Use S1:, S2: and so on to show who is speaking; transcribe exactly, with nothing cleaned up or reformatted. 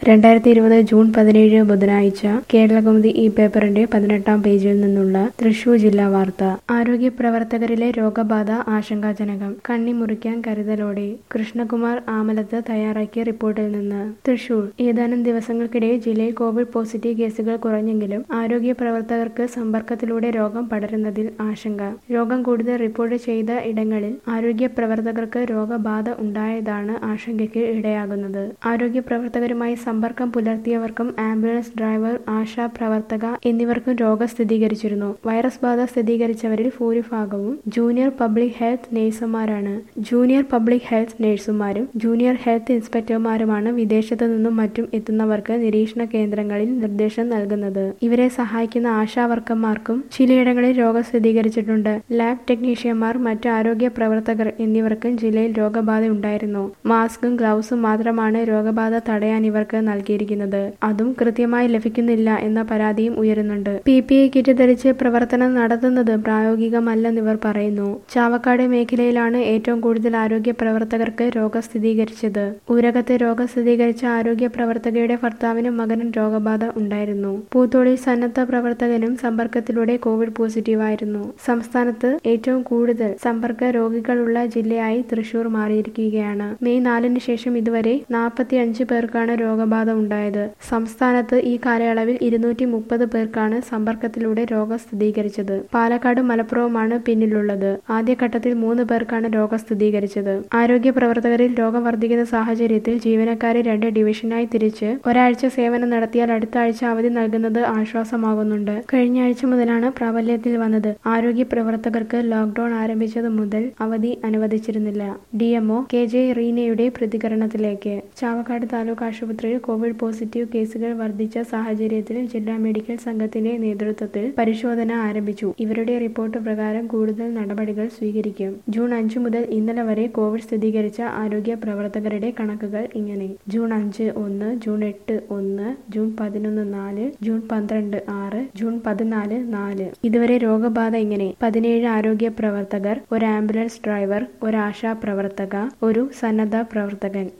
S1: രണ്ടായിരത്തി ഇരുപത് ജൂൺ പതിനേഴ് ബുധനാഴ്ച കേരളകൗമുദി ഈ പേപ്പറിന്റെ പതിനെട്ടാം പേജിൽ നിന്നുള്ള തൃശൂർ ജില്ലാ വാർത്ത. ആരോഗ്യ പ്രവർത്തകരിലെ രോഗബാധ ആശങ്കാജനകം, കണ്ണിമുറിക്കാൻ കരുതലോടെ. കൃഷ്ണകുമാർ ആമലത്ത് തയ്യാറാക്കിയ റിപ്പോർട്ടിൽ നിന്ന്. തൃശൂർ. ഏതാനും ദിവസങ്ങൾക്കിടെ ജില്ലയിൽ കോവിഡ് പോസിറ്റീവ് കേസുകൾ കുറഞ്ഞെങ്കിലും ആരോഗ്യ പ്രവർത്തകർക്ക് സമ്പർക്കത്തിലൂടെ രോഗം പടരുന്നതിൽ ആശങ്ക. രോഗം കൂടുതൽ റിപ്പോർട്ട് ചെയ്ത ഇടങ്ങളിൽ ആരോഗ്യ പ്രവർത്തകർക്ക് രോഗബാധ ഉണ്ടായതാണ് ആശങ്കയ്ക്ക് ഇടയാകുന്നത്. ആരോഗ്യ പ്രവർത്തകരുമായി സമ്പർക്കം പുലർത്തിയവർക്കും ആംബുലൻസ് ഡ്രൈവർ, ആശാ പ്രവർത്തക എന്നിവർക്കും രോഗം സ്ഥിരീകരിച്ചിരുന്നു. വൈറസ് ബാധ സ്ഥിരീകരിച്ചവരിൽ ഭൂരിഭാഗവും ജൂനിയർ പബ്ലിക് ഹെൽത്ത് നഴ്സുമാരാണ്. ജൂനിയർ പബ്ലിക് ഹെൽത്ത് നഴ്സുമാരും ജൂനിയർ ഹെൽത്ത് ഇൻസ്പെക്ടർമാരുമാണ് വിദേശത്തു നിന്നും മറ്റും എത്തുന്നവർക്ക് നിരീക്ഷണ കേന്ദ്രങ്ങളിൽ നിർദ്ദേശം നൽകുന്നത്. ഇവരെ സഹായിക്കുന്ന ആശാ വർക്കർമാർക്കും ചിലയിടങ്ങളിൽ രോഗം സ്ഥിരീകരിച്ചിട്ടുണ്ട്. ലാബ് ടെക്നീഷ്യന്മാർ, മറ്റ് ആരോഗ്യ പ്രവർത്തകർ എന്നിവർക്കും ജില്ലയിൽ രോഗബാധ ഉണ്ടായിരുന്നു. മാസ്കും ഗ്ലൗസും മാത്രമാണ് രോഗബാധ തടയാൻ ഇവർക്ക് നൽകിയിരിക്കുന്നത്. അതും കൃത്യമായി ലഭിക്കുന്നില്ല എന്ന പരാതിയും ഉയരുന്നുണ്ട്. പി പി ഇ കിറ്റ് ധരിച്ച് പ്രവർത്തനം നടത്തുന്നത് പ്രായോഗികമല്ലെന്ന് ഇവർ പറയുന്നു. ചാവക്കാട് മേഖലയിലാണ് ഏറ്റവും കൂടുതൽ ആരോഗ്യ പ്രവർത്തകർക്ക് രോഗം സ്ഥിരീകരിച്ചത്. ഊരകത്ത് രോഗം സ്ഥിരീകരിച്ച ആരോഗ്യ പ്രവർത്തകയുടെ ഭർത്താവിനും മകനും രോഗബാധ ഉണ്ടായിരുന്നു. പൂത്തോളിൽ സന്നദ്ധ പ്രവർത്തകനും സമ്പർക്കത്തിലൂടെ കോവിഡ് പോസിറ്റീവായിരുന്നു. സംസ്ഥാനത്ത് ഏറ്റവും കൂടുതൽ സമ്പർക്ക രോഗികളുള്ള ജില്ലയായി തൃശൂർ മാറിയിരിക്കുകയാണ്. മെയ് നാലിന് ശേഷം ഇതുവരെ നാൽപ്പത്തി അഞ്ച് പേർക്കാണ് രോഗബാധ ഉണ്ടായത്. സംസ്ഥാനത്ത് ഈ കാലയളവിൽ ഇരുന്നൂറ്റി മുപ്പത് പേർക്കാണ് സമ്പർക്കത്തിലൂടെ രോഗം സ്ഥിരീകരിച്ചത്. പാലക്കാടും മലപ്പുറവുമാണ് പിന്നിലുള്ളത്. ആദ്യഘട്ടത്തിൽ മൂന്ന് പേർക്കാണ് രോഗം സ്ഥിരീകരിച്ചത്. ആരോഗ്യ പ്രവർത്തകരിൽ രോഗം വർദ്ധിക്കുന്ന സാഹചര്യത്തിൽ ജീവനക്കാരെ രണ്ട് ഡിവിഷനായി തിരിച്ച് ഒരാഴ്ച സേവനം നടത്തിയാൽ അടുത്ത ആഴ്ച അവധി നൽകുന്നത് ആശ്വാസമാകുന്നുണ്ട്. കഴിഞ്ഞ ആഴ്ച മുതലാണ് പ്രാബല്യത്തിൽ വന്നത്. ആരോഗ്യ പ്രവർത്തകർക്ക് ലോക്ഡൌൺ ആരംഭിച്ചത് മുതൽ അവധി അനുവദിച്ചിരുന്നില്ല. D M O K J റീനയുടെ പ്രതികരണത്തിലേക്ക്. ചാവക്കാട് താലൂക്ക് ആശുപത്രിയിൽ കോവിഡ് പോസിറ്റീവ് കേസുകൾ വർദ്ധിച്ച സാഹചര്യത്തിൽ ജില്ലാ മെഡിക്കൽ സംഘത്തിന്റെ നേതൃത്വത്തിൽ പരിശോധന ആരംഭിച്ചു. ഇവരുടെ റിപ്പോർട്ട് പ്രകാരം കൂടുതൽ നടപടികൾ സ്വീകരിക്കും. ജൂൺ അഞ്ച് മുതൽ ഇന്നലെ വരെ കോവിഡ് സ്ഥിരീകരിച്ച ആരോഗ്യ പ്രവർത്തകരുടെ കണക്കുകൾ ഇങ്ങനെ. ജൂൺ അഞ്ച് ഒന്ന്, ജൂൺ എട്ട് ഒന്ന്, ജൂൺ പതിനൊന്ന് നാല്, ജൂൺ പന്ത്രണ്ട് ആറ്, ജൂൺ പതിനാല് നാല്. ഇതുവരെ രോഗബാധ ഇങ്ങനെ. പതിനേഴ് ആരോഗ്യ പ്രവർത്തകർ, ഒരു ആംബുലൻസ് ഡ്രൈവർ, ഒരു ആശാ പ്രവർത്തക, ഒരു സന്നദ്ധ പ്രവർത്തകൻ.